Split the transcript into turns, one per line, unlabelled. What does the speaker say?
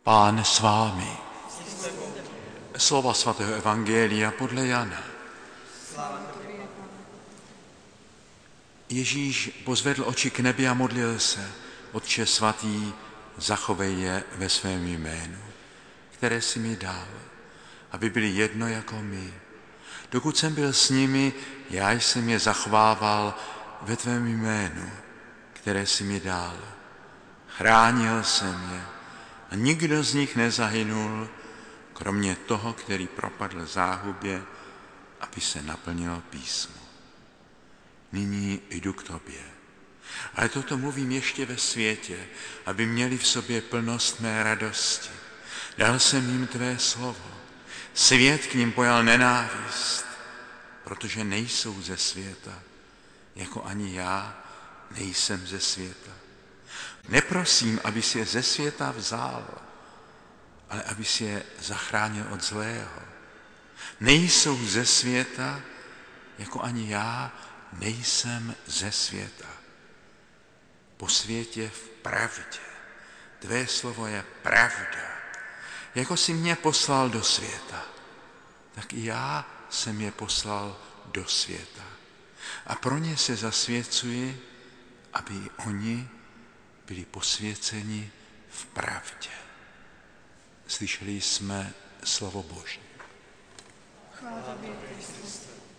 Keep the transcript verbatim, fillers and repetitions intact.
Pán s vámi. Slova svatého evangelia podle Jana. Ježíš pozvedl oči k nebi a modlil se: Otče svatý, zachovej je ve svém jménu, které jsi mi dal, aby byli jedno jako my. Dokud jsem byl s nimi, já jsem je zachovával ve tvém jménu, které jsi mi dal. Chránil jsem je a nikdo z nich nezahynul, kromě toho, který propadl záhubě, aby se naplnilo písmo. Nyní jdu k tobě. Ale toto mluvím ještě ve světě, aby měli v sobě plnost mé radosti. Dal jsem jim tvé slovo. Svět k nim pojal nenávist, protože nejsou ze světa, jako ani já nejsem ze světa. Neprosím, aby si je ze světa vzal, ale aby si je zachránil od zlého. Nejsou ze světa, jako ani já nejsem ze světa. Po světě v pravdě. Tvé slovo je pravda. Jako jsi mě poslal do světa, tak i já jsem je poslal do světa. A pro ně se zasvěcuji, aby i oni byli posvěceni v pravdě. Slyšeli jsme slovo Boží.
Chvála tobě, Kriste.